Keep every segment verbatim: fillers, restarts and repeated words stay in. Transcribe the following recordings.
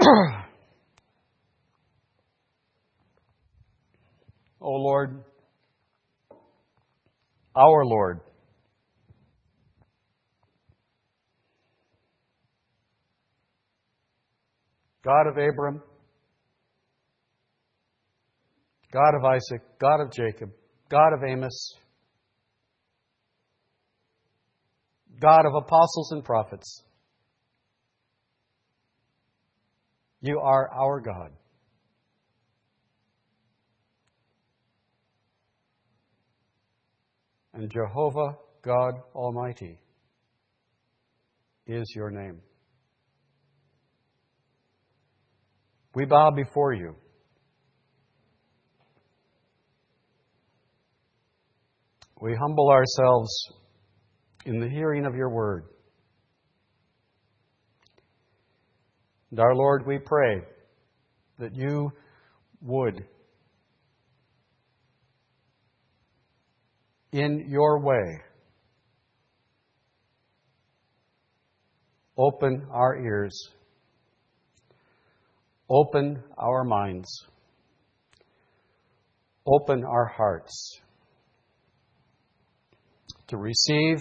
O Lord, our Lord, God of Abram, God of Isaac, God of Jacob, God of Amos, God of apostles and prophets, you are our God. And Jehovah God Almighty is your name. We bow before you. We humble ourselves in the hearing of your word. And our Lord, we pray that you would, in your way, open our ears, open our minds, open our hearts to receive,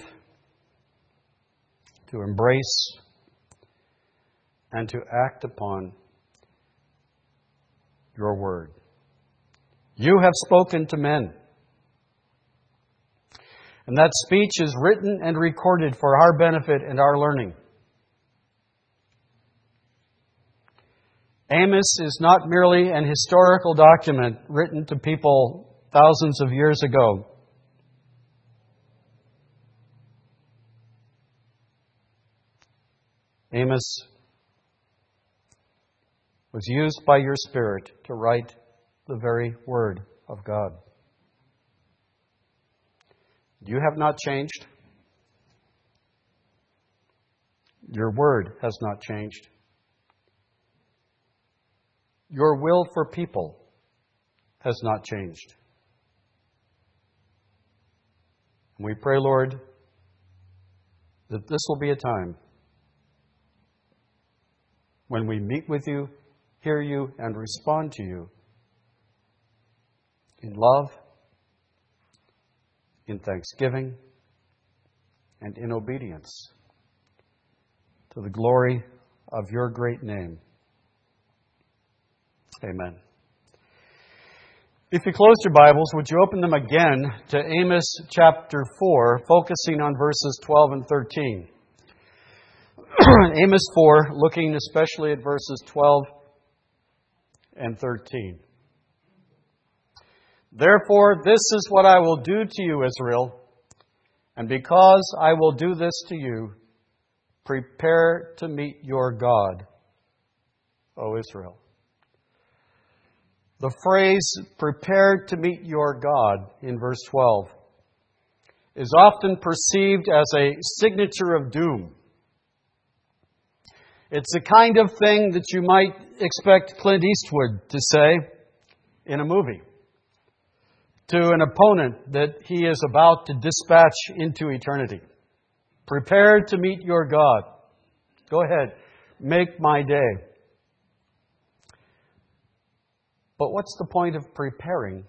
to embrace, and to act upon your word. You have spoken to men, and that speech is written and recorded for our benefit and our learning. Amos is not merely an historical document written to people thousands of years ago. Amos was used by your Spirit to write the very Word of God. You have not changed. Your Word has not changed. Your will for people has not changed. And we pray, Lord, that this will be a time when we meet with you, hear you, and respond to you in love, in thanksgiving, and in obedience to the glory of your great name. Amen. If you close your Bibles, would you open them again to Amos chapter four, focusing on verses twelve and thirteen. Amos four, looking especially at verses twelve and thirteen. Therefore, this is what I will do to you, Israel, and because I will do this to you, prepare to meet your God, O Israel. The phrase, prepare to meet your God, in verse twelve, is often perceived as a signature of doom. It's the kind of thing that you might expect Clint Eastwood to say in a movie to an opponent that he is about to dispatch into eternity. Prepare to meet your God. Go ahead, make my day. But what's the point of preparing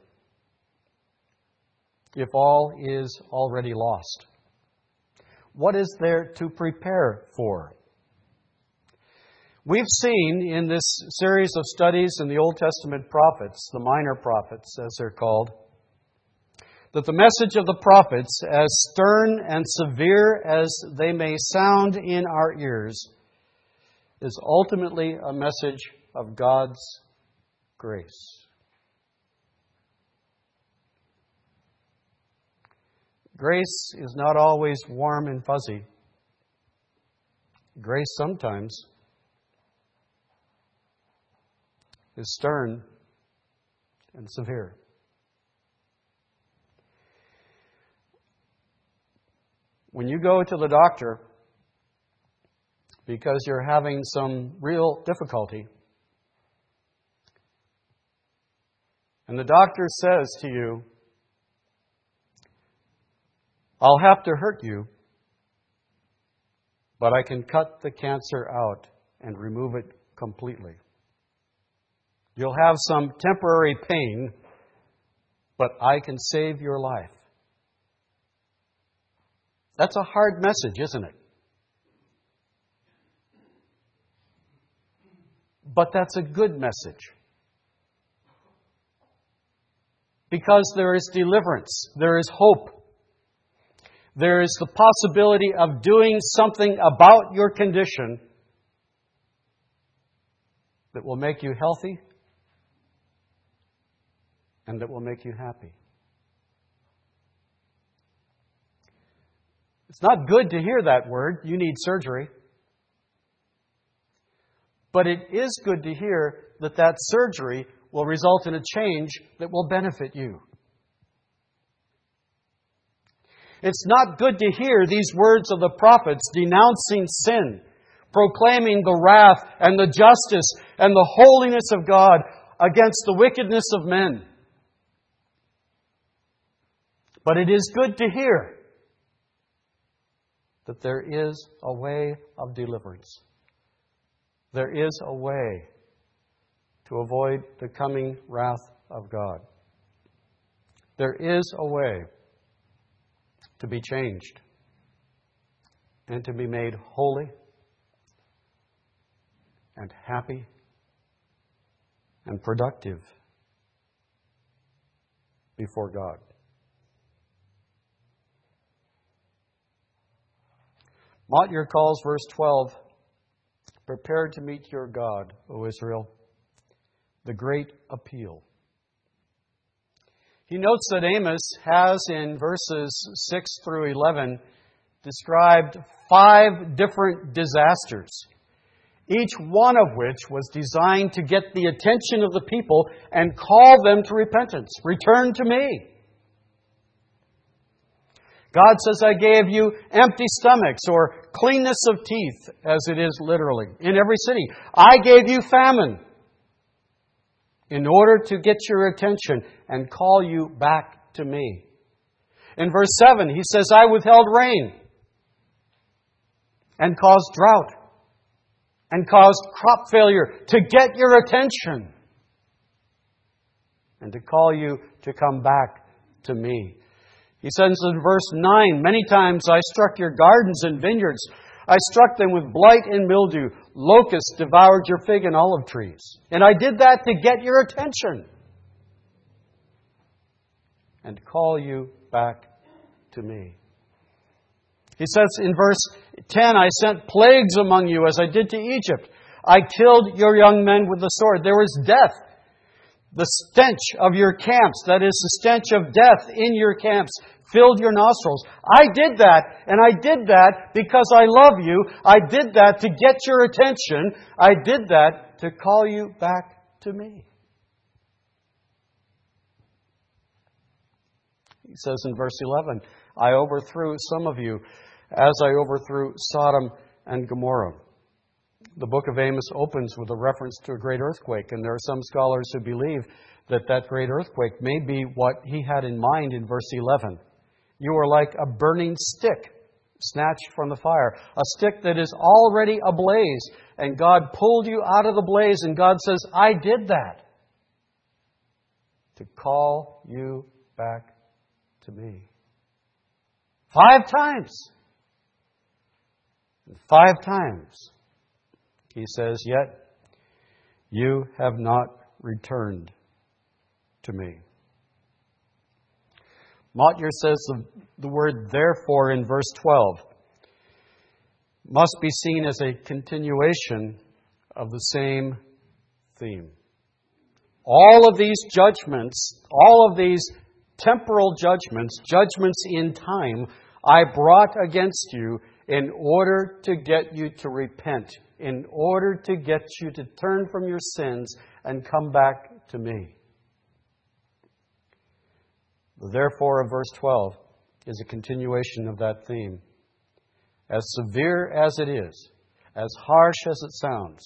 if all is already lost? What is there to prepare for? We've seen in this series of studies in the Old Testament prophets, the minor prophets as they're called, that the message of the prophets, as stern and severe as they may sound in our ears, is ultimately a message of God's grace. Grace is not always warm and fuzzy. Grace sometimes is stern and severe. When you go to the doctor because you're having some real difficulty, and the doctor says to you, I'll have to hurt you, but I can cut the cancer out and remove it completely. You'll have some temporary pain, but I can save your life. That's a hard message, isn't it? But that's a good message. Because there is deliverance. There is hope. There is the possibility of doing something about your condition that will make you healthy and that will make you happy. It's not good to hear that word. You need surgery. But it is good to hear that that surgery will result in a change that will benefit you. It's not good to hear these words of the prophets denouncing sin, proclaiming the wrath and the justice and the holiness of God against the wickedness of men. But it is good to hear that there is a way of deliverance. There is a way to avoid the coming wrath of God. There is a way to be changed and to be made holy and happy and productive before God. Motyer calls verse twelve, "Prepare to meet your God, O Israel," the great appeal. He notes that Amos has, in verses six through eleven, described five different disasters, each one of which was designed to get the attention of the people and call them to repentance. Return to me. God says, I gave you empty stomachs, or cleanness of teeth, as it is literally, in every city. I gave you famine in order to get your attention and call you back to me. In verse seven, he says, I withheld rain and caused drought and caused crop failure to get your attention and to call you to come back to me. He says in verse nine, many times I struck your gardens and vineyards. I struck them with blight and mildew. Locusts devoured your fig and olive trees. And I did that to get your attention and call you back to me. He says in verse ten, I sent plagues among you as I did to Egypt. I killed your young men with the sword. There was death. The stench of your camps, that is the stench of death in your camps, filled your nostrils. I did that, and I did that because I love you. I did that to get your attention. I did that to call you back to me. He says in verse eleven, I overthrew some of you as I overthrew Sodom and Gomorrah. The book of Amos opens with a reference to a great earthquake, and there are some scholars who believe that that great earthquake may be what he had in mind in verse eleven. You are like a burning stick snatched from the fire, a stick that is already ablaze, and God pulled you out of the blaze, and God says, I did that to call you back to me. Five times. And five times. He says, yet you have not returned to me. Motyer says the, the word therefore in verse twelve must be seen as a continuation of the same theme. All of these judgments, all of these temporal judgments, judgments in time, I brought against you in order to get you to repent, in order to get you to turn from your sins and come back to me. The therefore of verse twelve is a continuation of that theme. As severe as it is, as harsh as it sounds,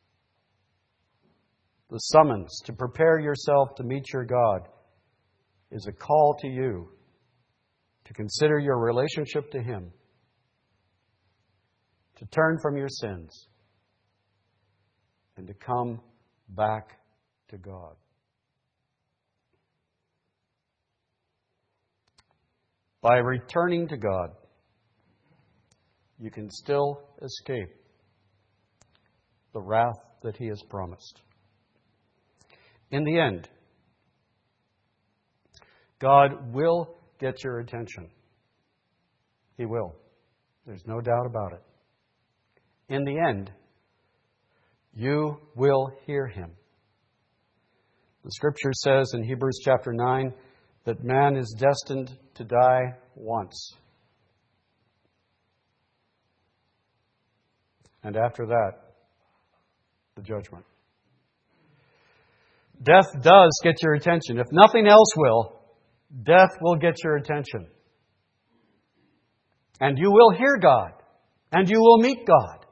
the summons to prepare yourself to meet your God is a call to you to consider your relationship to Him, to turn from your sins, and to come back to God. By returning to God, you can still escape the wrath that He has promised. In the end, God will get your attention. He will. There's no doubt about it. In the end, you will hear Him. The Scripture says in Hebrews chapter nine that man is destined to die once. And after that, the judgment. Death does get your attention. If nothing else will, death will get your attention. And you will hear God. And you will meet God.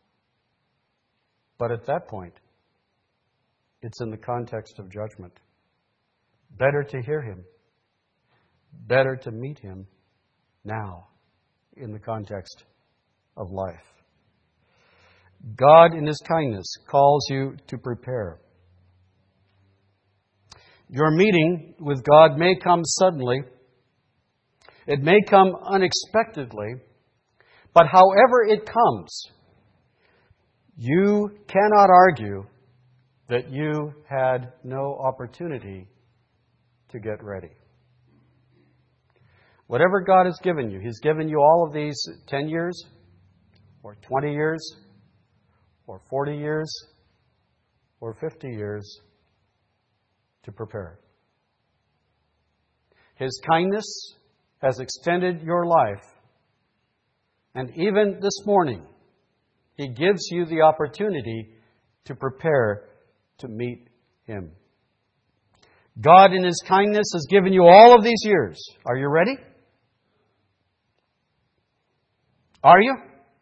But at that point, it's in the context of judgment. Better to hear Him. Better to meet Him now in the context of life. God in His kindness calls you to prepare. Your meeting with God may come suddenly. It may come unexpectedly. But however it comes, you cannot argue that you had no opportunity to get ready. Whatever God has given you, He's given you all of these ten years, or twenty years, or forty years, or fifty years to prepare. His kindness has extended your life. And even this morning, He gives you the opportunity to prepare to meet Him. God in His kindness has given you all of these years. Are you ready? Are you?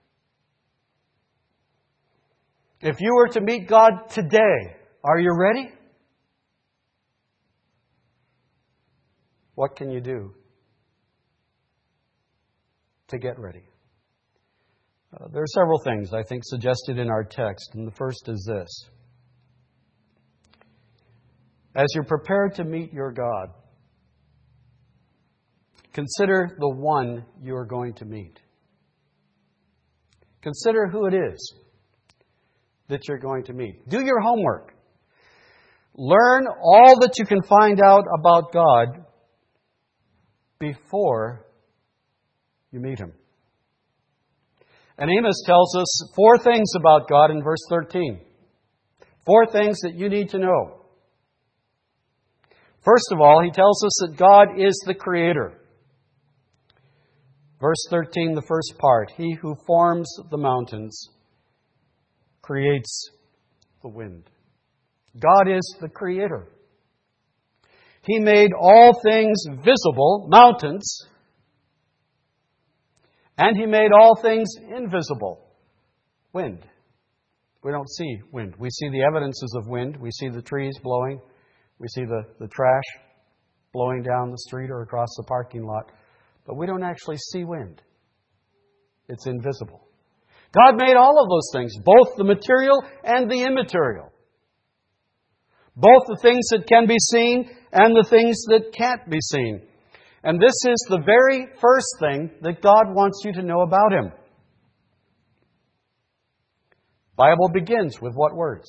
If you were to meet God today, are you ready? What can you do to get ready? Uh, there are several things, I think, suggested in our text, and the first is this. As you're prepared to meet your God, consider the one you are going to meet. Consider who it is that you're going to meet. Do your homework. Learn all that you can find out about God before you meet Him. And Amos tells us four things about God in verse thirteen. Four things that you need to know. First of all, he tells us that God is the Creator. Verse thirteen, the first part. He who forms the mountains creates the wind. God is the Creator. He made all things visible, mountains, and He made all things invisible, wind. We don't see wind. We see the evidences of wind. We see the trees blowing. We see the, the trash blowing down the street or across the parking lot. But we don't actually see wind. It's invisible. God made all of those things, both the material and the immaterial. Both the things that can be seen and the things that can't be seen. And this is the very first thing that God wants you to know about Him. The Bible begins with what words?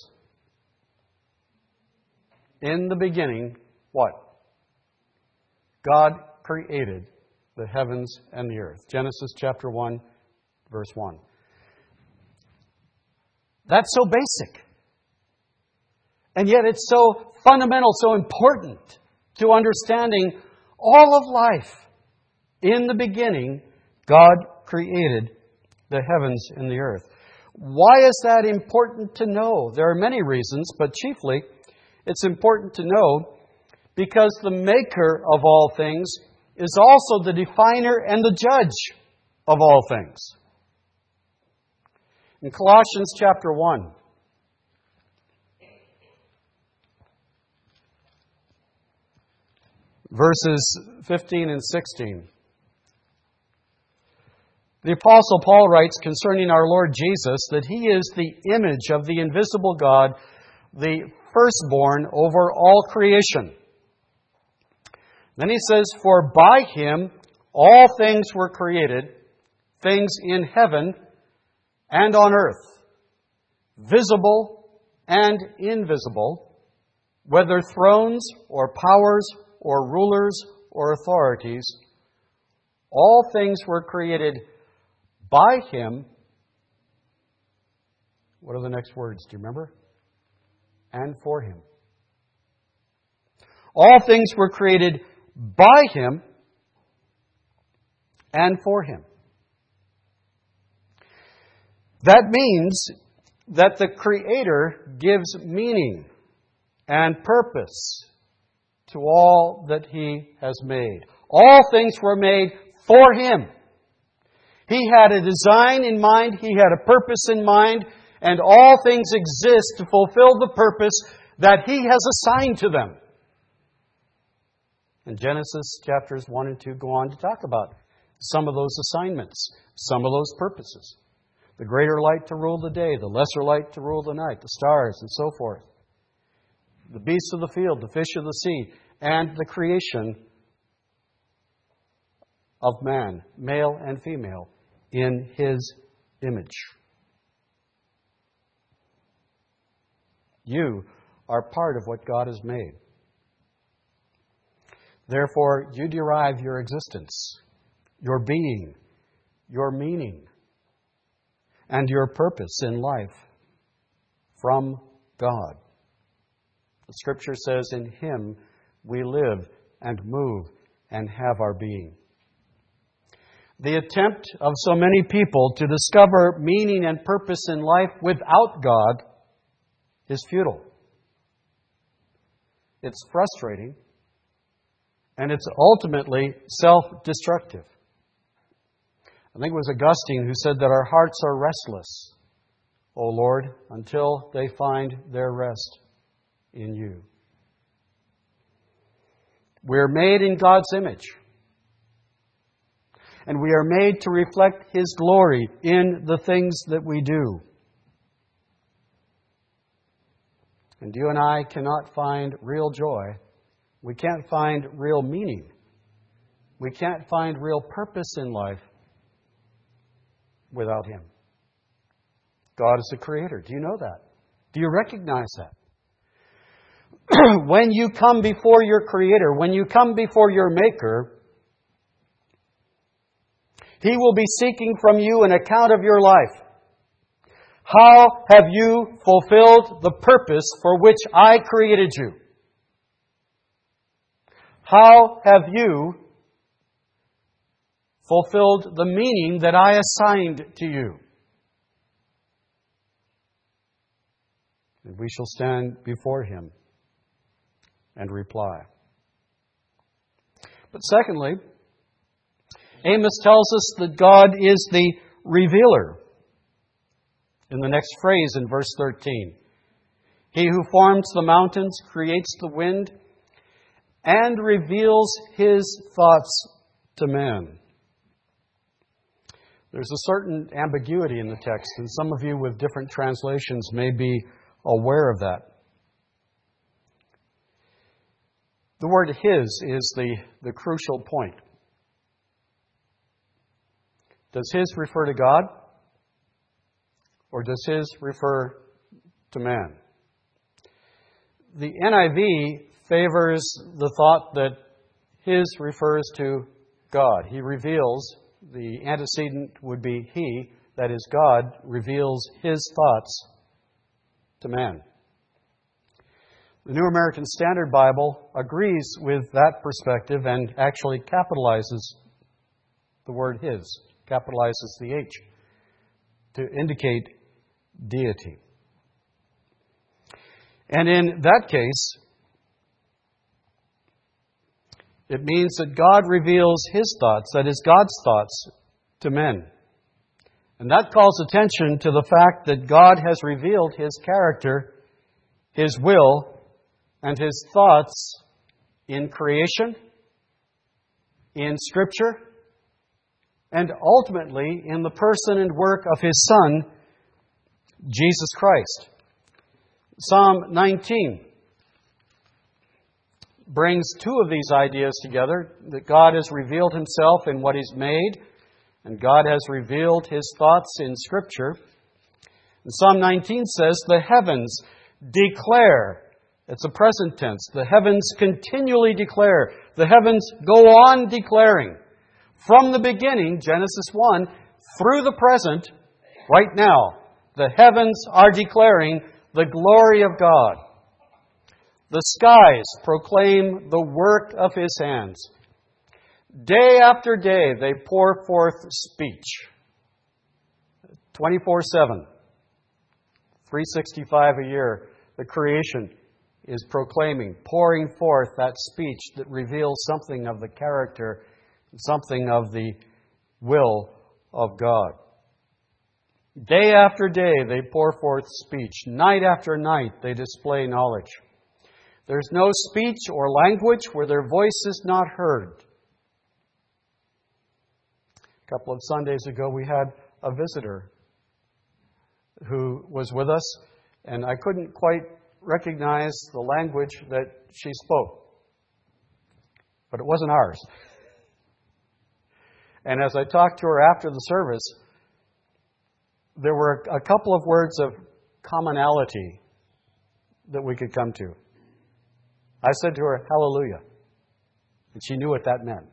In the beginning, what? God created the heavens and the earth. Genesis chapter one, verse one. That's so basic. And yet it's so fundamental, so important to understanding all of life. In the beginning, God created the heavens and the earth. Why is that important to know? There are many reasons, but chiefly it's important to know because the maker of all things is also the definer and the judge of all things. In Colossians chapter one, verses fifteen and sixteen, the Apostle Paul writes concerning our Lord Jesus that He is the image of the invisible God, the firstborn over all creation. Then he says, for by him all things were created, things in heaven and on earth, visible and invisible, whether thrones or powers or rulers or authorities. All things were created by him. What are the next words? Do you remember? And for him. All things were created by him and for him. That means that the Creator gives meaning and purpose to all that He has made. All things were made for Him. He had a design in mind, He had a purpose in mind, and all things exist to fulfill the purpose that He has assigned to them. And Genesis chapters one and two go on to talk about some of those assignments, some of those purposes. The greater light to rule the day, the lesser light to rule the night, the stars and so forth. The beasts of the field, the fish of the sea, and the creation of man, male and female, in His image. You are part of what God has made. Therefore, you derive your existence, your being, your meaning, and your purpose in life from God. The Scripture says, in Him we live and move and have our being. The attempt of so many people to discover meaning and purpose in life without God is futile. It's frustrating, and it's ultimately self-destructive. I think it was Augustine who said that our hearts are restless, O Lord, until they find their rest in You. We're made in God's image. And we are made to reflect His glory in the things that we do. And you and I cannot find real joy. We can't find real meaning. We can't find real purpose in life without Him. God is the Creator. Do you know that? Do you recognize that? When you come before your Creator, when you come before your Maker, He will be seeking from you an account of your life. How have you fulfilled the purpose for which I created you? How have you fulfilled the meaning that I assigned to you? And we shall stand before Him and reply. But secondly, Amos tells us that God is the revealer. In the next phrase in verse thirteen, He who forms the mountains, creates the wind, and reveals His thoughts to man. There's a certain ambiguity in the text, and some of you with different translations may be aware of that. The word His is the, the crucial point. Does His refer to God? Or does His refer to man? The N I V favors the thought that His refers to God. He reveals, the antecedent would be He, that is God, reveals His thoughts to man. The New American Standard Bible agrees with that perspective and actually capitalizes the word His, capitalizes the H to indicate deity. And in that case, it means that God reveals His thoughts, that is God's thoughts, to men. And that calls attention to the fact that God has revealed His character, His will, and His thoughts in creation, in Scripture, and ultimately in the person and work of His Son, Jesus Christ. Psalm nineteen brings two of these ideas together, that God has revealed Himself in what He's made, and God has revealed His thoughts in Scripture. And Psalm nineteen says, the heavens declare. It's a present tense. The heavens continually declare. The heavens go on declaring. From the beginning, Genesis one, through the present, right now, the heavens are declaring the glory of God. The skies proclaim the work of His hands. Day after day they pour forth speech. twenty-four seven. three sixty-five a year, the creation is proclaiming, pouring forth that speech that reveals something of the character, something of the will of God. Day after day they pour forth speech. Night after night they display knowledge. There's no speech or language where their voice is not heard. A couple of Sundays ago we had a visitor who was with us, and I couldn't quite recognize the language that she spoke. But it wasn't ours. And as I talked to her after the service, there were a couple of words of commonality that we could come to. I said to her, hallelujah. And she knew what that meant.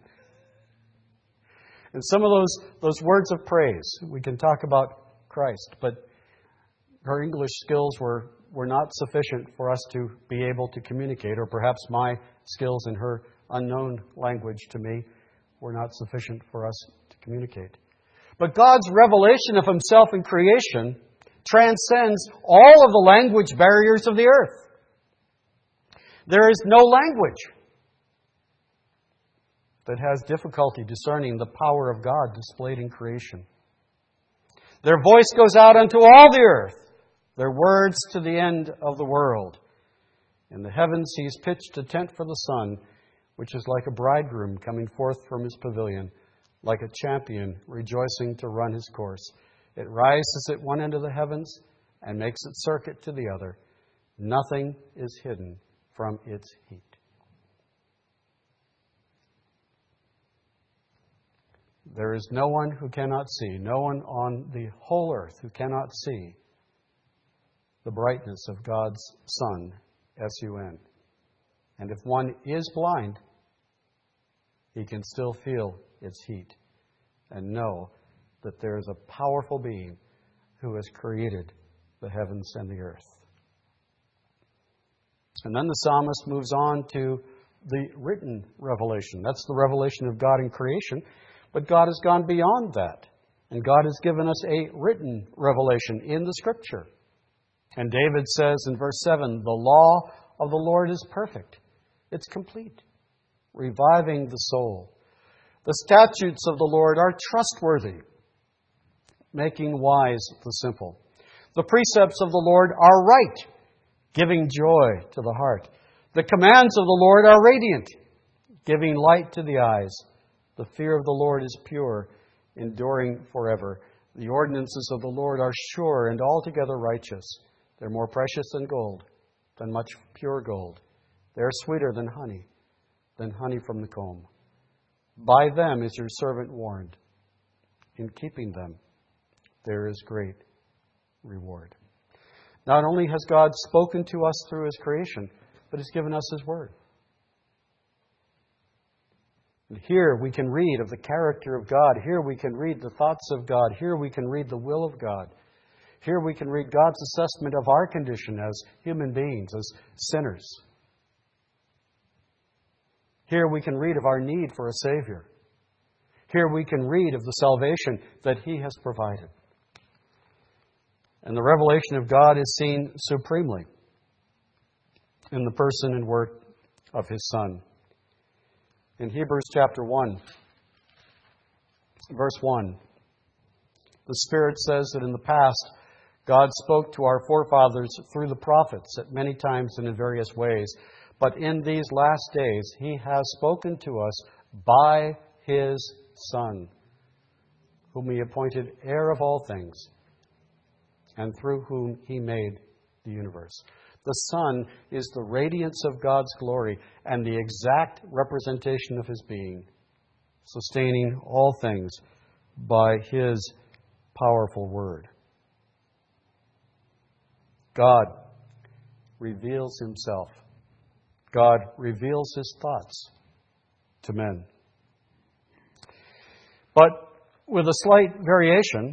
And some of those, those words of praise, we can talk about Christ, but her English skills were, were not sufficient for us to be able to communicate, or perhaps my skills in her unknown language to me were not sufficient for us to communicate. But God's revelation of Himself in creation transcends all of the language barriers of the earth. There is no language that has difficulty discerning the power of God displayed in creation. Their voice goes out unto all the earth, their words to the end of the world. In the heavens He's pitched a tent for the sun, which is like a bridegroom coming forth from his pavilion, like a champion rejoicing to run his course. It rises at one end of the heavens and makes its circuit to the other. Nothing is hidden from its heat. There is no one who cannot see, no one on the whole earth who cannot see the brightness of God's sun, S U N. And if one is blind, he can still feel its heat and know that there is a powerful being who has created the heavens and the earth. And then the psalmist moves on to the written revelation. That's the revelation of God in creation. But God has gone beyond that. And God has given us a written revelation in the Scripture. And David says in verse seven, the law of the Lord is perfect. It's complete, reviving the soul. The statutes of the Lord are trustworthy, making wise the simple. The precepts of the Lord are right, giving joy to the heart. The commands of the Lord are radiant, giving light to the eyes. The fear of the Lord is pure, enduring forever. The ordinances of the Lord are sure and altogether righteous. They're more precious than gold, than much pure gold. They're sweeter than honey, than honey from the comb. By them is your servant warned. In keeping them, there is great reward. Not only has God spoken to us through His creation, but He's given us His Word. And here we can read of the character of God. Here we can read the thoughts of God. Here we can read the will of God. Here we can read God's assessment of our condition as human beings, as sinners. Here we can read of our need for a Savior. Here we can read of the salvation that He has provided. And the revelation of God is seen supremely in the person and work of His Son. In Hebrews chapter one, verse one, the Spirit says that in the past, God spoke to our forefathers through the prophets at many times and in various ways. But in these last days, He has spoken to us by His Son, whom He appointed heir of all things, and through whom He made the universe. The Son is the radiance of God's glory and the exact representation of His being, sustaining all things by His powerful Word. God reveals Himself. God reveals His thoughts to men. But with a slight variation,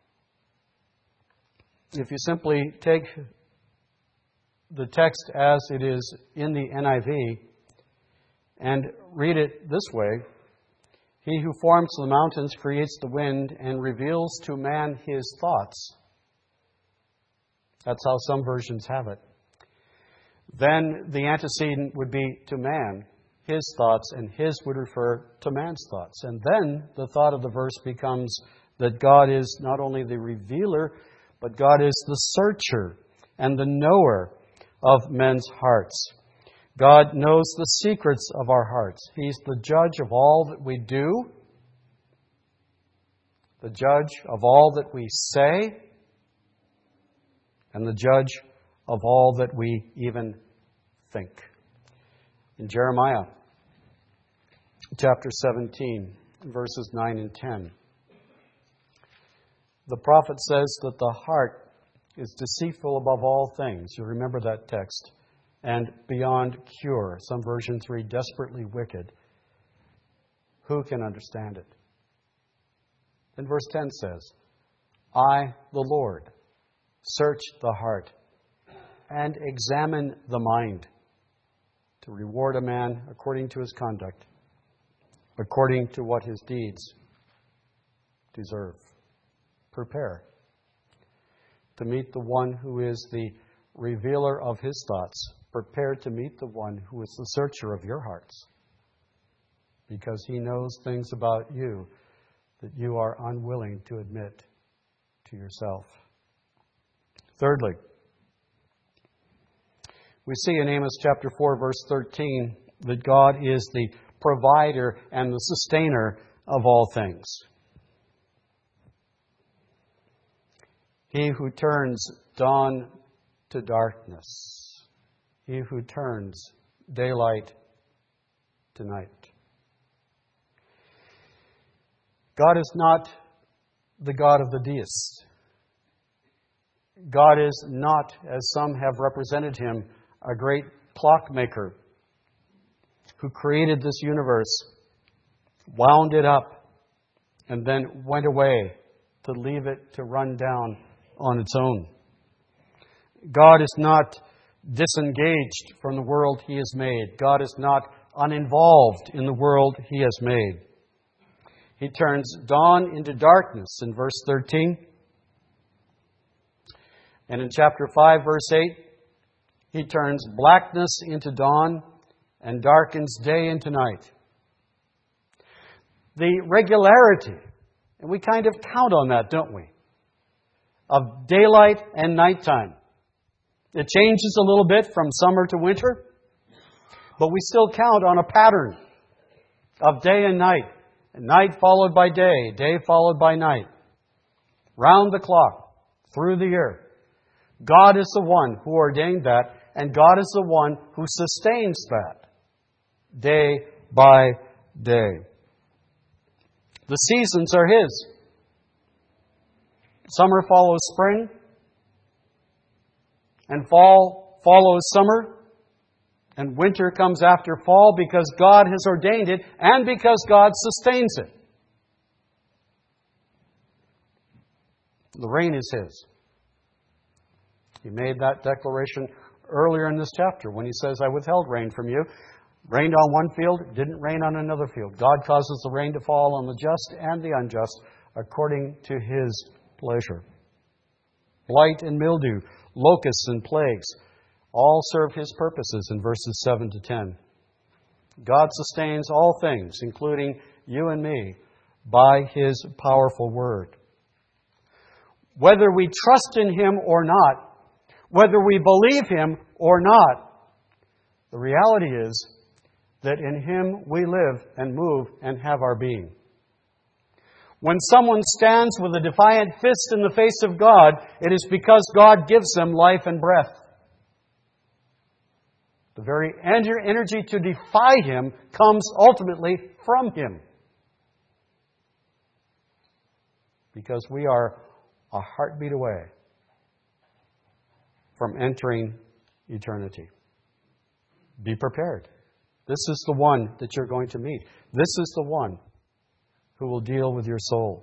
if you simply take the text as it is in the N I V and read it this way, He who forms the mountains, creates the wind, and reveals to man his thoughts. That's how some versions have it. Then the antecedent would be to man, his thoughts, and his would refer to man's thoughts. And then the thought of the verse becomes that God is not only the revealer, but God is the searcher and the knower of men's hearts. God knows the secrets of our hearts. He's the judge of all that we do, the judge of all that we say, and the judge of all that we even think. In Jeremiah chapter seventeen, verses nine and ten, the prophet says that the heart is deceitful above all things. You remember that text. And beyond cure. Some versions read desperately wicked. Who can understand it? And verse ten says, I, the Lord, search the heart and examine the mind to reward a man according to his conduct, according to what his deeds deserve. Prepare to meet the one who is the revealer of his thoughts. Prepare to meet the one who is the searcher of your hearts, because he knows things about you that you are unwilling to admit to yourself. Thirdly, we see in Amos chapter four, verse thirteen, that God is the provider and the sustainer of all things. He who turns dawn to darkness. He who turns daylight to night. God is not the God of the deists. God is not, as some have represented Him, a great clockmaker who created this universe, wound it up, and then went away to leave it to run down on its own. God is not disengaged from the world He has made. God is not uninvolved in the world He has made. He turns dawn into darkness in verse thirteen. And in chapter five, verse eight, He turns blackness into dawn and darkens day into night. The regularity, and we kind of count on that, don't we, of daylight and nighttime. It changes a little bit from summer to winter, but we still count on a pattern of day and night, and night followed by day, day followed by night, round the clock, through the year. God is the one who ordained that, and God is the one who sustains that, day by day. The seasons are His. Summer follows spring, and fall follows summer, and winter comes after fall because God has ordained it and because God sustains it. The rain is His. He made that declaration earlier in this chapter when He says, I withheld rain from you. Rained on one field, didn't rain on another field. God causes the rain to fall on the just and the unjust according to His pleasure. Blight and mildew, locusts and plagues, all serve His purposes in verses seven to ten. God sustains all things, including you and me, by His powerful Word. Whether we trust in Him or not, whether we believe Him or not, the reality is that in Him we live and move and have our being. When someone stands with a defiant fist in the face of God, it is because God gives them life and breath. The very energy to defy Him comes ultimately from Him. Because we are a heartbeat away from entering eternity. Be prepared. This is the one that you're going to meet. This is the one who will deal with your soul.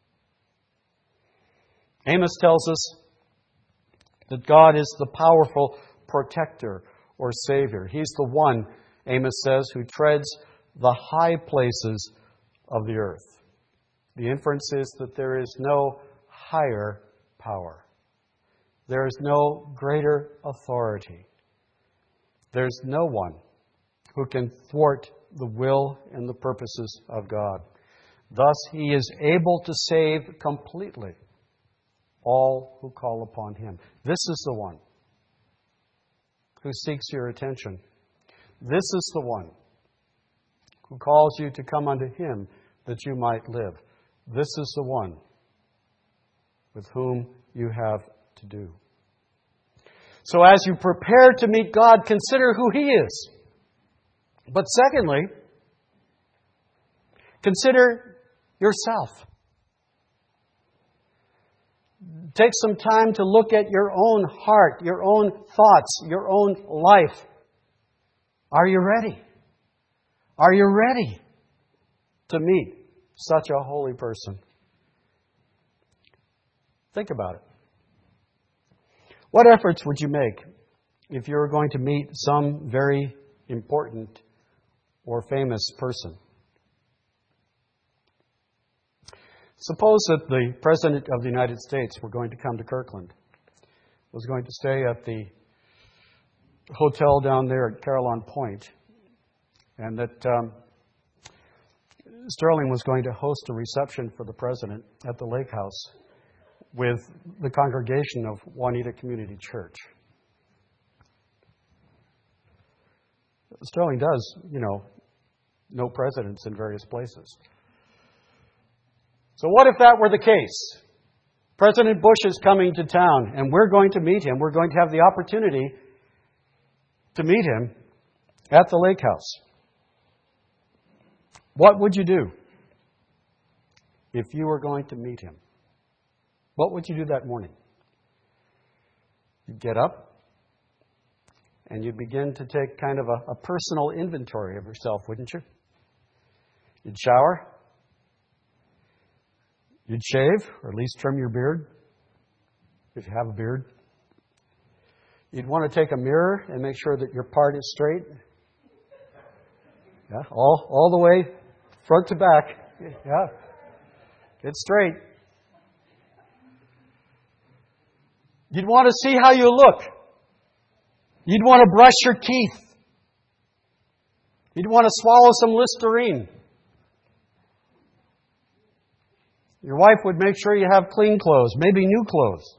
Amos tells us that God is the powerful protector or Savior. He's the one, Amos says, who treads the high places of the earth. The inference is that there is no higher power. There is no greater authority. There's no one who can thwart the will and the purposes of God. Thus, He is able to save completely all who call upon Him. This is the one who seeks your attention. This is the one who calls you to come unto Him that you might live. This is the one with whom you have to do. So as you prepare to meet God, consider who He is. But secondly, consider yourself. Take some time to look at your own heart, your own thoughts, your own life. Are you ready? Are you ready to meet such a holy person? Think about it. What efforts would you make if you were going to meet some very important or famous person? Suppose that the President of the United States were going to come to Kirkland, was going to stay at the hotel down there at Carillon Point, and that um, Sterling was going to host a reception for the President at the Lake House with the congregation of Juanita Community Church. Sterling does, you know, know presidents in various places. So what if that were the case? President Bush is coming to town, and we're going to meet him. We're going to have the opportunity to meet him at the Lake House. What would you do if you were going to meet him? What would you do that morning? You'd get up, and you'd begin to take kind of a, a personal inventory of yourself, wouldn't you? You'd shower. You'd shave, or at least trim your beard, if you have a beard. You'd want to take a mirror and make sure that your part is straight. Yeah, all, all the way, front to back. Yeah, get straight. You'd want to see how you look. You'd want to brush your teeth. You'd want to swallow some Listerine. Your wife would make sure you have clean clothes, maybe new clothes.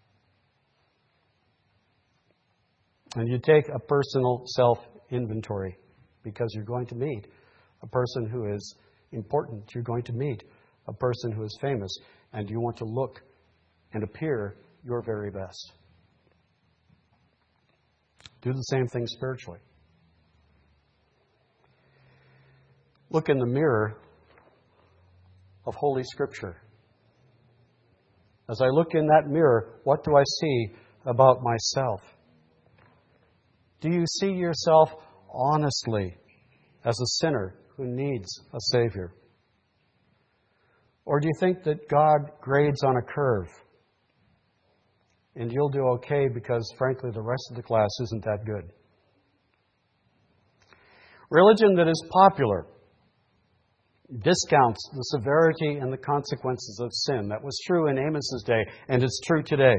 And you take a personal self-inventory because you're going to meet a person who is important. You're going to meet a person who is famous, and you want to look and appear your very best. Do the same thing spiritually. Look in the mirror of Holy Scripture. As I look in that mirror, what do I see about myself? Do you see yourself honestly as a sinner who needs a Savior? Or do you think that God grades on a curve and you'll do okay because, frankly, the rest of the class isn't that good? Religion that is popular discounts the severity and the consequences of sin. That was true in Amos's day, and it's true today.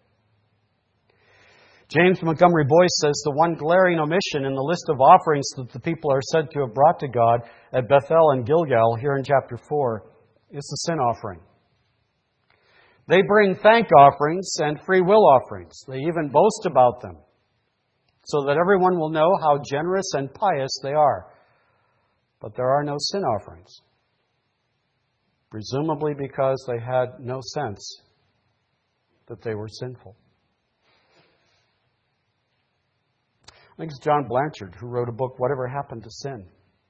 James Montgomery Boyce says the one glaring omission in the list of offerings that the people are said to have brought to God at Bethel and Gilgal here in chapter four is the sin offering. They bring thank offerings and free will offerings. They even boast about them so that everyone will know how generous and pious they are. But there are no sin offerings, presumably because they had no sense that they were sinful. I think it's John Blanchard who wrote a book, Whatever Happened to Sin?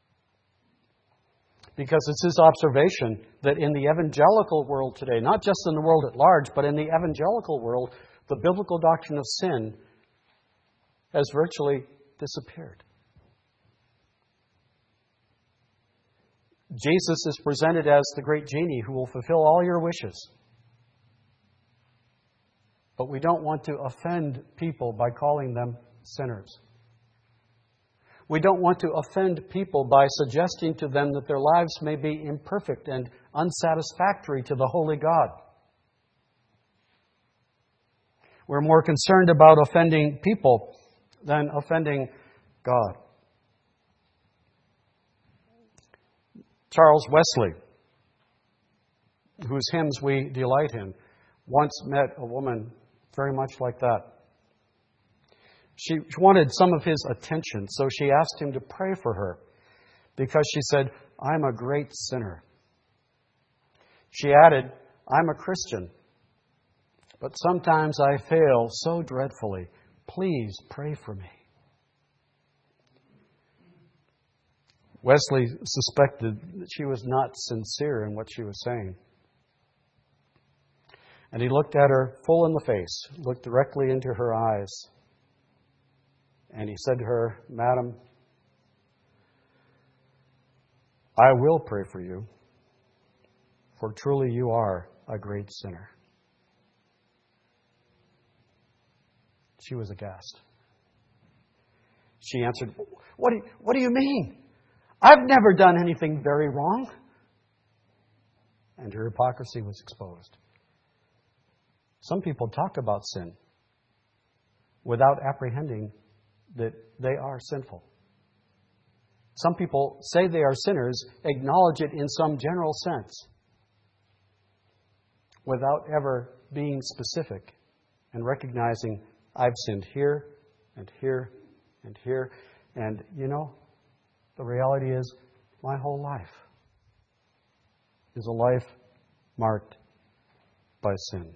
Because it's his observation that in the evangelical world today, not just in the world at large, but in the evangelical world, the biblical doctrine of sin has virtually disappeared. Jesus is presented as the great genie who will fulfill all your wishes. But we don't want to offend people by calling them sinners. We don't want to offend people by suggesting to them that their lives may be imperfect and unsatisfactory to the holy God. We're more concerned about offending people than offending God. Charles Wesley, whose hymns we delight in, once met a woman very much like that. She wanted some of his attention, so she asked him to pray for her because she said, "I'm a great sinner." She added, "I'm a Christian, but sometimes I fail so dreadfully. Please pray for me." Wesley suspected that she was not sincere in what she was saying. And he looked at her full in the face, looked directly into her eyes, and he said to her, "Madam, I will pray for you, for truly you are a great sinner." She was aghast. She answered, What do you, what do you mean? I've never done anything very wrong." And her hypocrisy was exposed. Some people talk about sin without apprehending that they are sinful. Some people say they are sinners, acknowledge it in some general sense, without ever being specific and recognizing, I've sinned here and here and here. And, you know, the reality is my whole life is a life marked by sin.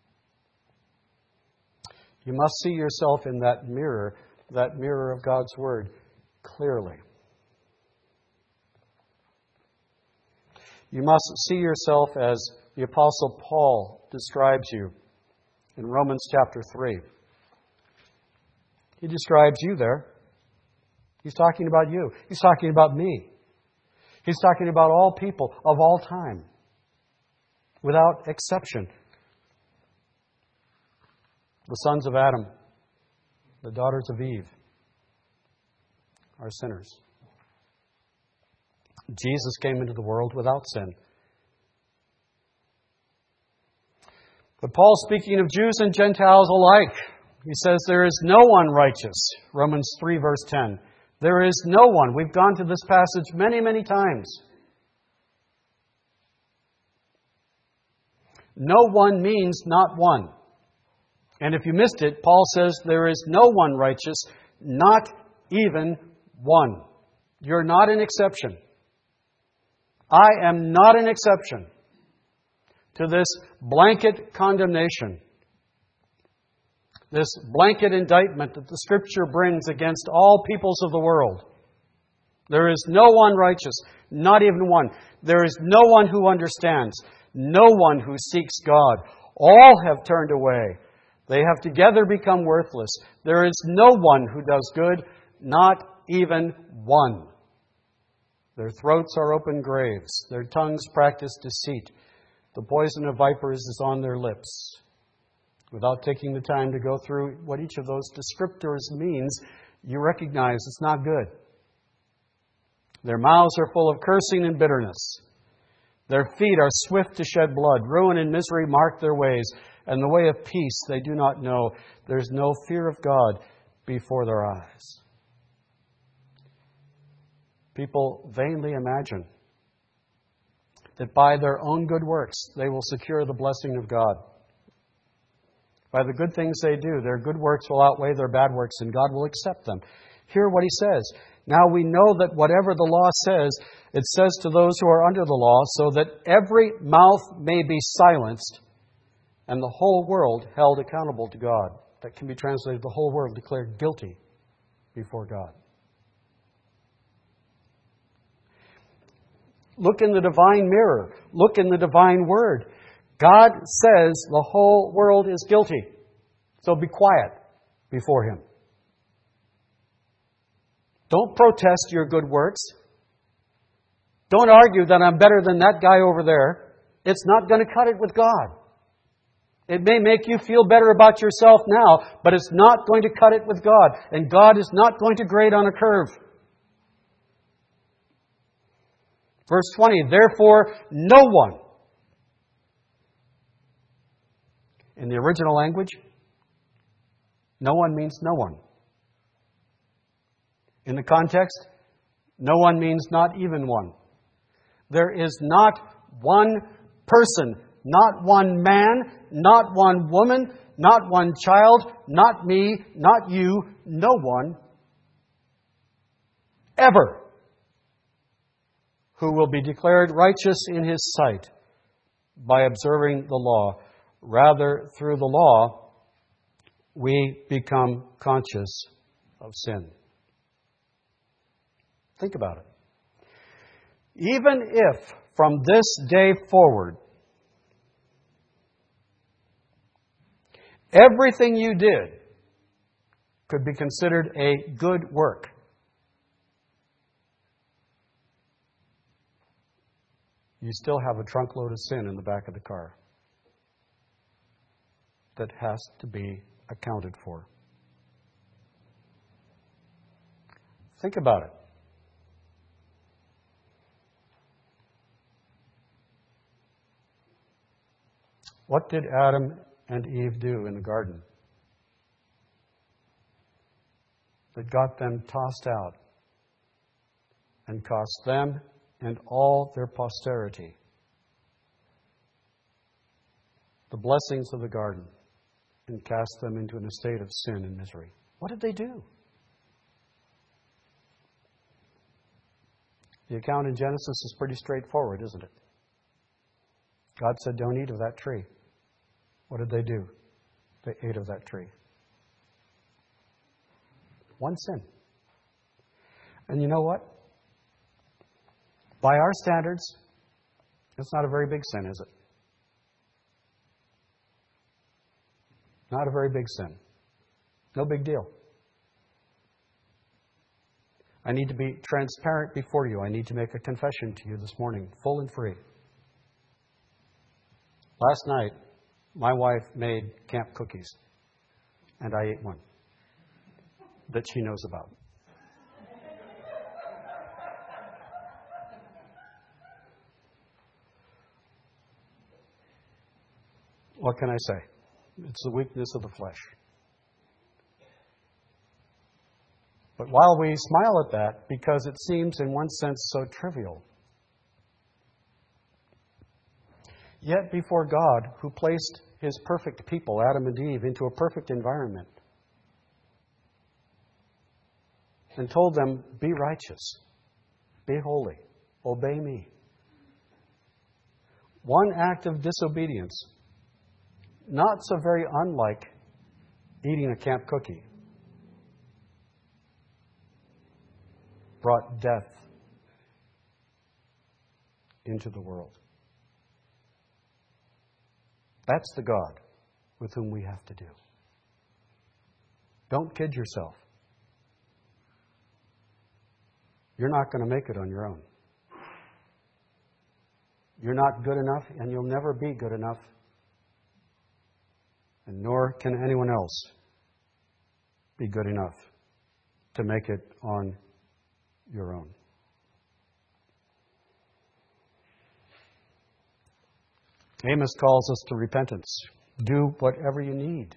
You must see yourself in that mirror, that mirror of God's Word, clearly. You must see yourself as the Apostle Paul describes you in Romans chapter three. He describes you there. He's talking about you. He's talking about me. He's talking about all people of all time, without exception. The sons of Adam, the daughters of Eve, are sinners. Jesus came into the world without sin. But Paul, speaking of Jews and Gentiles alike, he says there is no one righteous. Romans three, verse ten. There is no one. We've gone to this passage many, many times. No one means not one. And if you missed it, Paul says there is no one righteous, not even one. You're not an exception. I am not an exception to this blanket condemnation, this blanket indictment that the Scripture brings against all peoples of the world. There is no one righteous, not even one. There is no one who understands, no one who seeks God. All have turned away. They have together become worthless. There is no one who does good, not even one. Their throats are open graves. Their tongues practice deceit. The poison of vipers is on their lips. Without taking the time to go through what each of those descriptors means, you recognize it's not good. Their mouths are full of cursing and bitterness. Their feet are swift to shed blood. Ruin and misery mark their ways, and the way of peace they do not know. There's no fear of God before their eyes. People vainly imagine that by their own good works they will secure the blessing of God. By the good things they do, their good works will outweigh their bad works, and God will accept them. Hear what he says. Now we know that whatever the law says, it says to those who are under the law, so that every mouth may be silenced and the whole world held accountable to God. That can be translated, the whole world declared guilty before God. Look in the divine mirror. Look in the divine word. God says the whole world is guilty. So be quiet before Him. Don't protest your good works. Don't argue that I'm better than that guy over there. It's not going to cut it with God. It may make you feel better about yourself now, but it's not going to cut it with God. And God is not going to grade on a curve. Verse twenty, therefore, no one. In the original language, no one means no one. In the context, no one means not even one. There is not one person, not one man, not one woman, not one child, not me, not you, no one, ever, who will be declared righteous in His sight by observing the law. Rather, through the law, we become conscious of sin. Think about it. Even if from this day forward, everything you did could be considered a good work, you still have a trunkload of sin in the back of the car that has to be accounted for. Think about it. What did Adam and Eve do in the garden that got them tossed out and cost them and all their posterity the blessings of the garden and cast them into an estate of sin and misery? What did they do? The account in Genesis is pretty straightforward, isn't it? God said, don't eat of that tree. What did they do? They ate of that tree. One sin. And you know what? By our standards, it's not a very big sin, is it? Not a very big sin. No big deal. I need to be transparent before you. I need to make a confession to you this morning, full and free. Last night, my wife made camp cookies, and I ate one that she knows about. What can I say? It's the weakness of the flesh. But while we smile at that, because it seems in one sense so trivial, yet before God, who placed His perfect people, Adam and Eve, into a perfect environment and told them, be righteous, be holy, obey me. One act of disobedience, not so very unlike eating a camp cookie, brought death into the world. That's the God with whom we have to do. Don't kid yourself. You're not going to make it on your own. You're not good enough, and you'll never be good enough. And nor can anyone else be good enough to make it on your own. Amos calls us to repentance. Do whatever you need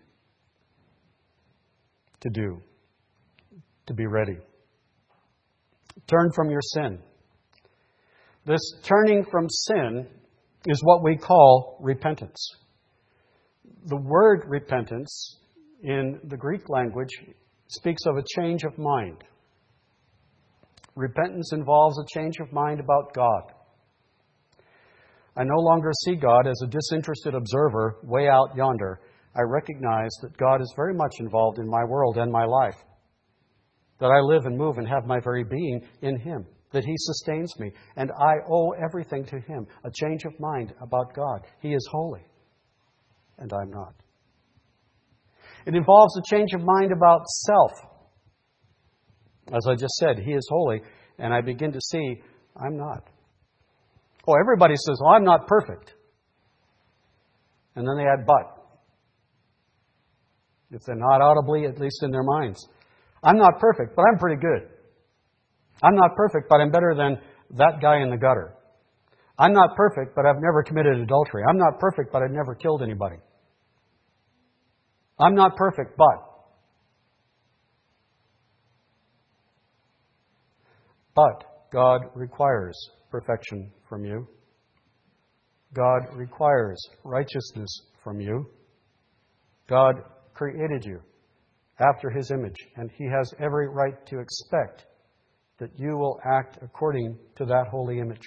to do to be ready. Turn from your sin. This turning from sin is what we call repentance. The word repentance in the Greek language speaks of a change of mind. Repentance involves a change of mind about God. I no longer see God as a disinterested observer way out yonder. I recognize that God is very much involved in my world and my life. that I live and move and have my very being in Him, that He sustains me, and I owe everything to Him. A change of mind about God. He is holy, and I'm not. It involves a change of mind about self. As I just said, He is holy, and I begin to see I'm not. Oh, everybody says, oh, I'm not perfect. And then they add but. If they're not audibly, at least in their minds. I'm not perfect, but I'm pretty good. I'm not perfect, but I'm better than that guy in the gutter. I'm not perfect, but I've never committed adultery. I'm not perfect, but I've never killed anybody. I'm not perfect, but. But God requires perfection from you. God requires righteousness from you. God created you after His image, and He has every right to expect that you will act according to that holy image.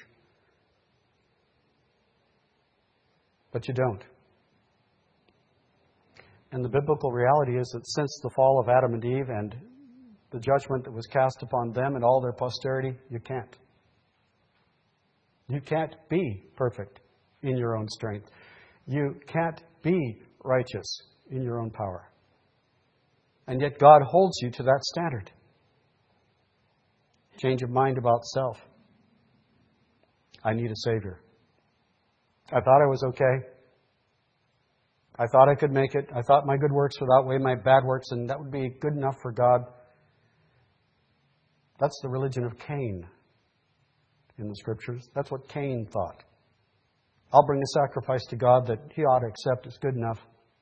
But you don't. And the biblical reality is that since the fall of Adam and Eve and the judgment that was cast upon them and all their posterity, you can't. You can't be perfect in your own strength. You can't be righteous in your own power. And yet God holds you to that standard. Change of mind about self. I need a Savior. I thought I was okay. I thought I could make it. I thought my good works would outweigh my bad works, and that would be good enough for God. That's the religion of Cain in the Scriptures. That's what Cain thought. I'll bring a sacrifice to God that He ought to accept as good enough.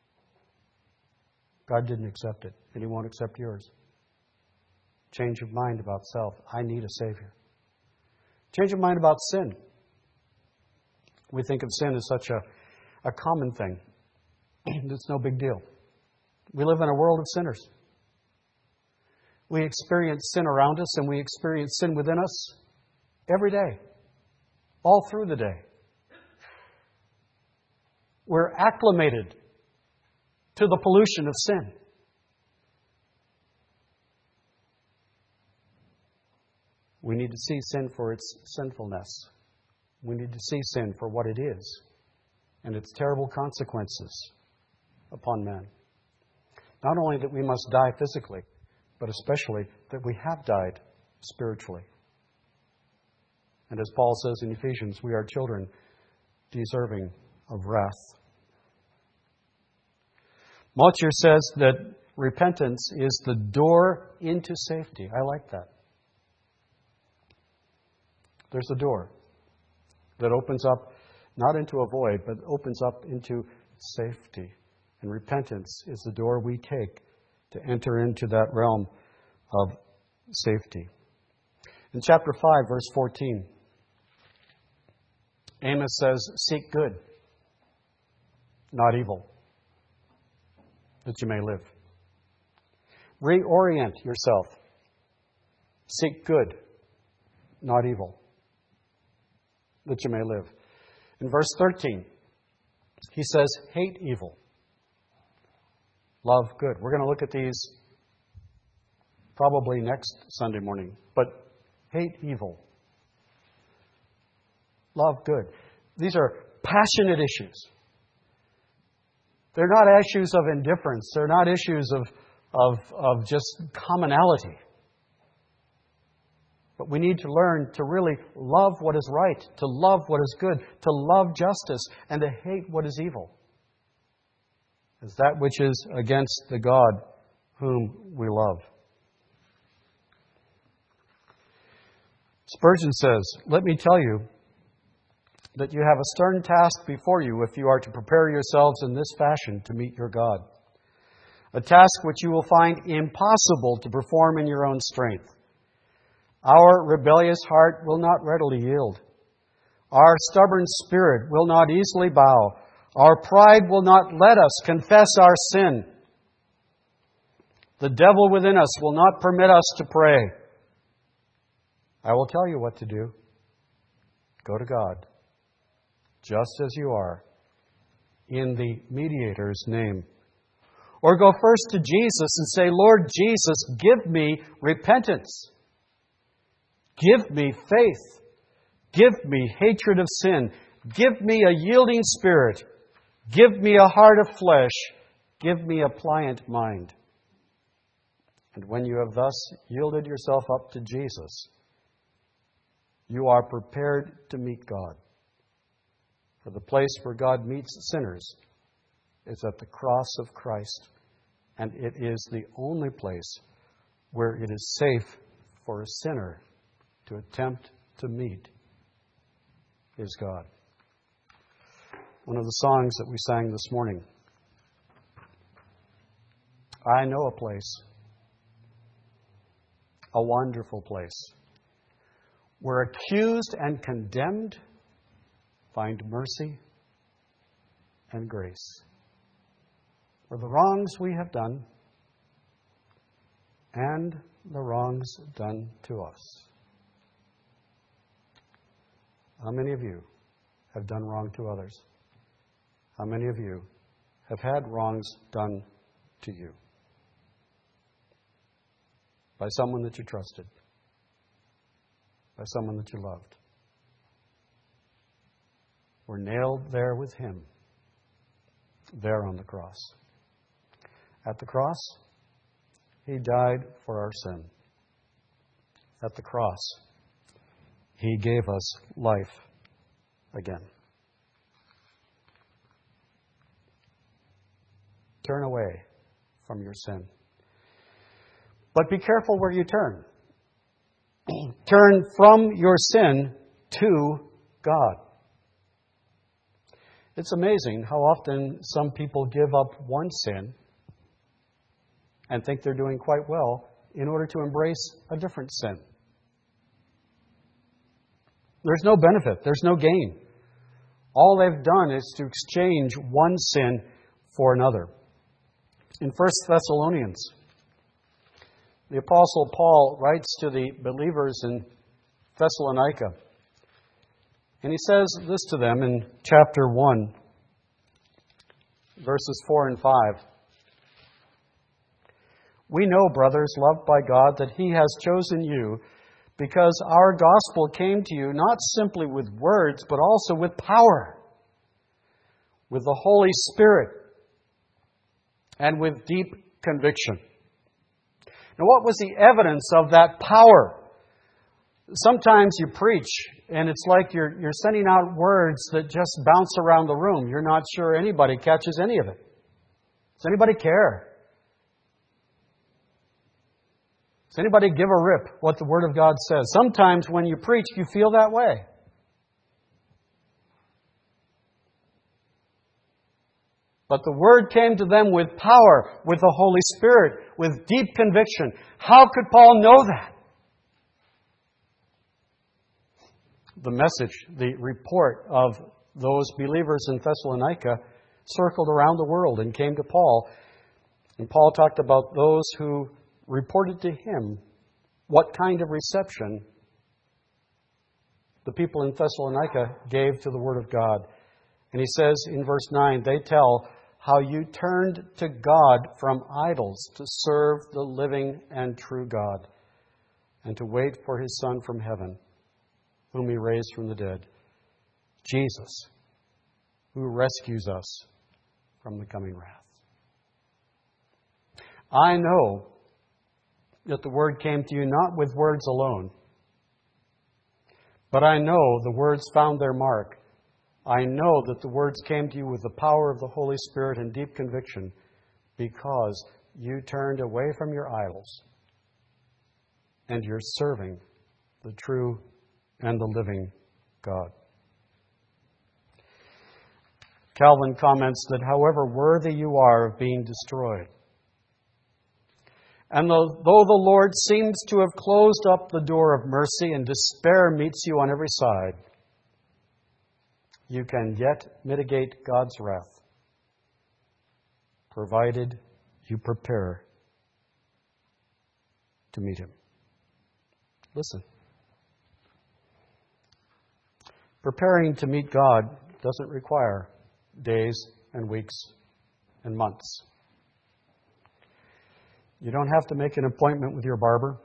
God didn't accept it, and He won't accept yours. Change of mind about self. I need a Savior. Change of mind about sin. We think of sin as such a, a common thing. It's no big deal. We live in a world of sinners. We experience sin around us, and we experience sin within us every day, all through the day. We're acclimated to the pollution of sin. We need to see sin for its sinfulness. We need to see sin for what it is and its terrible consequences upon man. Not only that we must die physically, but especially that we have died spiritually. And as Paul says in Ephesians, we are children deserving of wrath. Motyer says that repentance is the door into safety. I like that. There's a door that opens up not into a void, but opens up into safety. And repentance is the door we take to enter into that realm of safety. In chapter five, verse fourteen, Amos says, seek good, not evil, that you may live. Reorient yourself. Seek good, not evil, that you may live. In verse thirteen, he says, hate evil, love good. We're going to look at these probably next Sunday morning. But hate evil, love good. These are passionate issues. They're not issues of indifference. They're not issues of, of, of just commonality. But we need to learn to really love what is right, to love what is good, to love justice, and to hate what is evil, as that which is against the God whom we love. Spurgeon says, let me tell you that you have a stern task before you if you are to prepare yourselves in this fashion to meet your God. A task which you will find impossible to perform in your own strength. Our rebellious heart will not readily yield. Our stubborn spirit will not easily bow. Our pride will not let us confess our sin. The devil within us will not permit us to pray. I will tell you what to do. Go to God, just as you are, in the mediator's name. Or go first to Jesus and say, Lord Jesus, give me repentance. Give me faith. Give me hatred of sin. Give me a yielding spirit. Give me a heart of flesh. Give me a pliant mind. And when you have thus yielded yourself up to Jesus, you are prepared to meet God. For the place where God meets sinners is at the cross of Christ, and it is the only place where it is safe for a sinner to attempt to meet his God. One of the songs that we sang this morning, I know a place, a wonderful place, where accused and condemned find mercy and grace. For the wrongs we have done and the wrongs done to us. How many of you have done wrong to others? How many of you have had wrongs done to you? By someone that you trusted. By someone that you loved. We're nailed there with Him. There on the cross. At the cross, He died for our sin. At the cross, He gave us life again. Turn away from your sin. But be careful where you turn. Turn from your sin to God. It's amazing how often some people give up one sin and think they're doing quite well in order to embrace a different sin. There's no benefit. There's no gain. All they've done is to exchange one sin for another. In First Thessalonians, the Apostle Paul writes to the believers in Thessalonica. And he says this to them in chapter one, verses four and five. We know, brothers, loved by God, that He has chosen you because our gospel came to you not simply with words, but also with power, with the Holy Spirit, and with deep conviction. Now, what was the evidence of that power? Sometimes you preach, and it's like you're, you're sending out words that just bounce around the room. You're not sure anybody catches any of it. Does anybody care? Does anybody give a rip what the Word of God says? Sometimes when you preach, you feel that way. But the Word came to them with power, with the Holy Spirit, with deep conviction. How could Paul know that? The message, the report of those believers in Thessalonica circled around the world and came to Paul. And Paul talked about those who reported to him what kind of reception the people in Thessalonica gave to the Word of God. And he says in verse nine, they tell how you turned to God from idols to serve the living and true God and to wait for His Son from heaven, whom He raised from the dead, Jesus, who rescues us from the coming wrath. I know that the Word came to you not with words alone, but I know the words found their mark. I know that the words came to you with the power of the Holy Spirit and deep conviction because you turned away from your idols and you're serving the true and the living God. Calvin comments that however worthy you are of being destroyed, and though, though the Lord seems to have closed up the door of mercy and despair meets you on every side, you can yet mitigate God's wrath, provided you prepare to meet Him. Listen. Preparing to meet God doesn't require days and weeks and months. You don't have to make an appointment with your barber.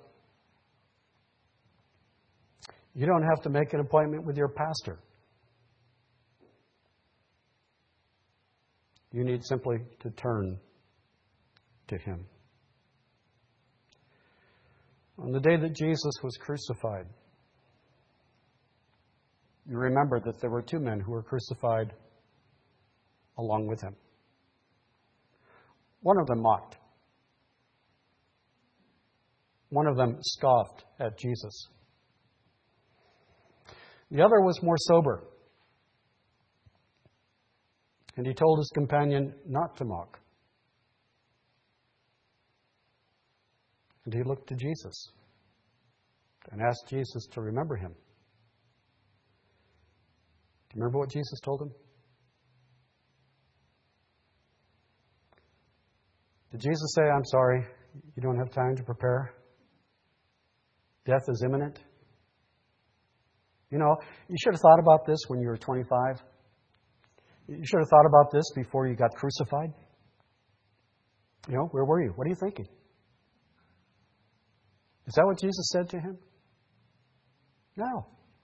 You don't have to make an appointment with your pastor. You need simply to turn to Him. On the day that Jesus was crucified, you remember that there were two men who were crucified along with Him. One of them mocked. One of them scoffed at Jesus. The other was more sober. And he told his companion not to mock. And he looked to Jesus and asked Jesus to remember him. Do you remember what Jesus told him? Did Jesus say, I'm sorry, you don't have time to prepare? Death is imminent? You know, you should have thought about this when you were twenty-five. You should have thought about this before you got crucified. You know, where were you? What are you thinking? Is that what Jesus said to him? No.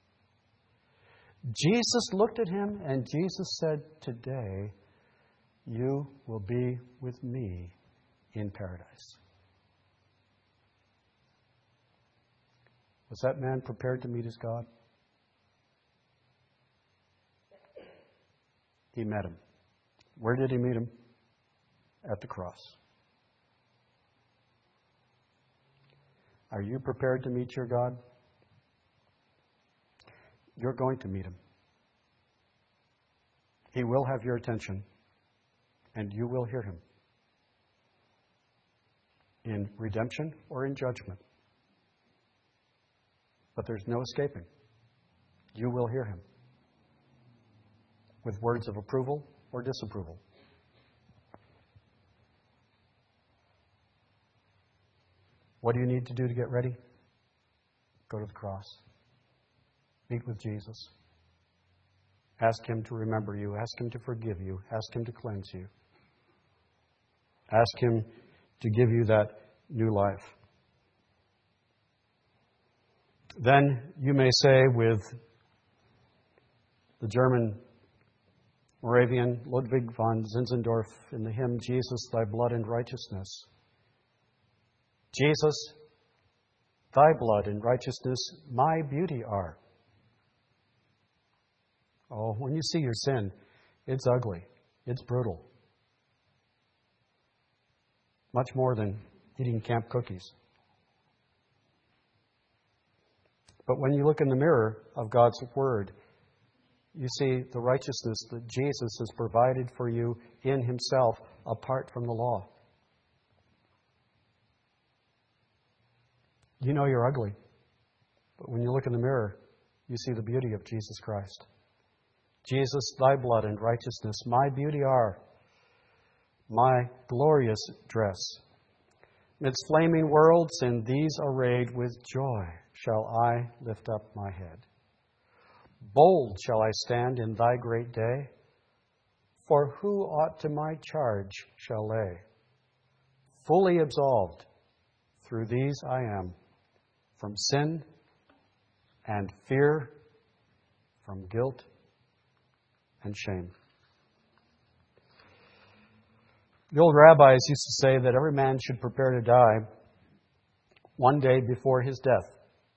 Jesus looked at him and Jesus said, today you will be with me in paradise. Was that man prepared to meet his God? He met him. Where did he meet him? At the cross. Are you prepared to meet your God? You're going to meet Him. He will have your attention, and you will hear Him. In redemption or in judgment. But there's no escaping. You will hear Him. With words of approval or disapproval. What do you need to do to get ready? Go to the cross. Meet with Jesus. Ask Him to remember you. Ask Him to forgive you. Ask Him to cleanse you. Ask Him to give you that new life. Then you may say with the German Moravian Ludwig von Zinzendorf in the hymn, Jesus, Thy blood and righteousness. Jesus, Thy blood and righteousness, my beauty are. Oh, when you see your sin, it's ugly. It's brutal. Much more than eating camp cookies. But when you look in the mirror of God's Word, you see the righteousness that Jesus has provided for you in Himself apart from the law. You know you're ugly. But when you look in the mirror, you see the beauty of Jesus Christ. Jesus, Thy blood and righteousness, my beauty are, my glorious dress. Midst flaming worlds in these arrayed, with joy shall I lift up my head. Bold shall I stand in Thy great day, for who aught to my charge shall lay? Fully absolved, through these I am, from sin and fear, from guilt and shame. The old rabbis used to say that every man should prepare to die one day before his death.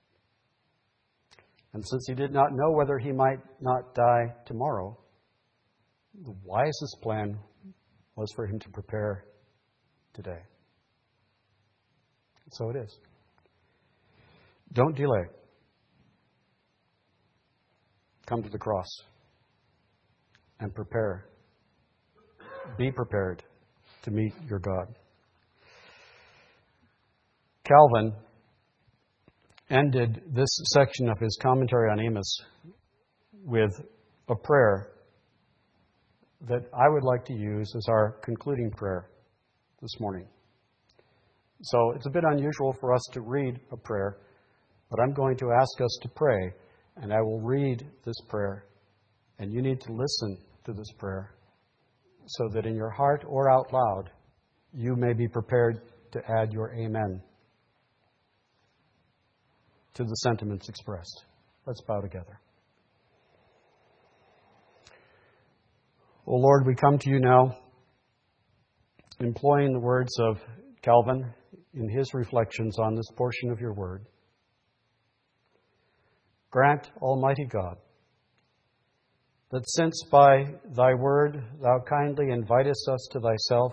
And since he did not know whether he might not die tomorrow, the wisest plan was for him to prepare today. So it is. Don't delay. Come to the cross and prepare. Be prepared to meet your God. Calvin ended this section of his commentary on Amos with a prayer that I would like to use as our concluding prayer this morning. So it's a bit unusual for us to read a prayer, but I'm going to ask us to pray, and I will read this prayer, and you need to listen to this prayer so that in your heart or out loud, you may be prepared to add your amen to the sentiments expressed. Let's bow together. O Lord, we come to you now, employing the words of Calvin in his reflections on this portion of your word. Grant, Almighty God, that since by thy word thou kindly invitest us to thyself,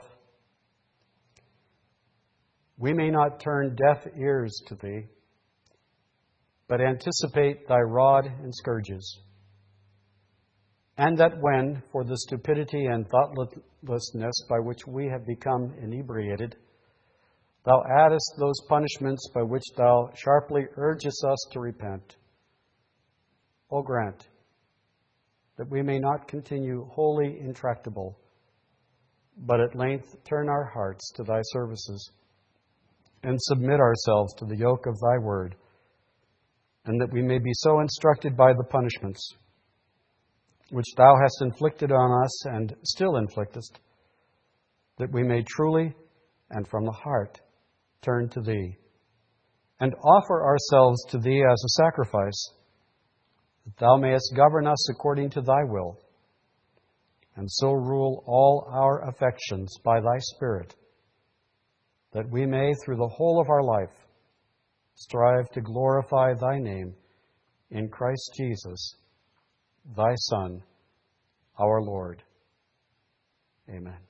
we may not turn deaf ears to thee, but anticipate thy rod and scourges, and that when, for the stupidity and thoughtlessness by which we have become inebriated, thou addest those punishments by which thou sharply urgest us to repent, O grant that we may not continue wholly intractable, but at length turn our hearts to thy services, and submit ourselves to the yoke of thy word, and that we may be so instructed by the punishments which thou hast inflicted on us and still inflictest, that we may truly and from the heart turn to thee, and offer ourselves to thee as a sacrifice, that thou mayest govern us according to thy will, and so rule all our affections by thy Spirit, that we may, through the whole of our life, strive to glorify thy name in Christ Jesus, thy Son, our Lord. Amen.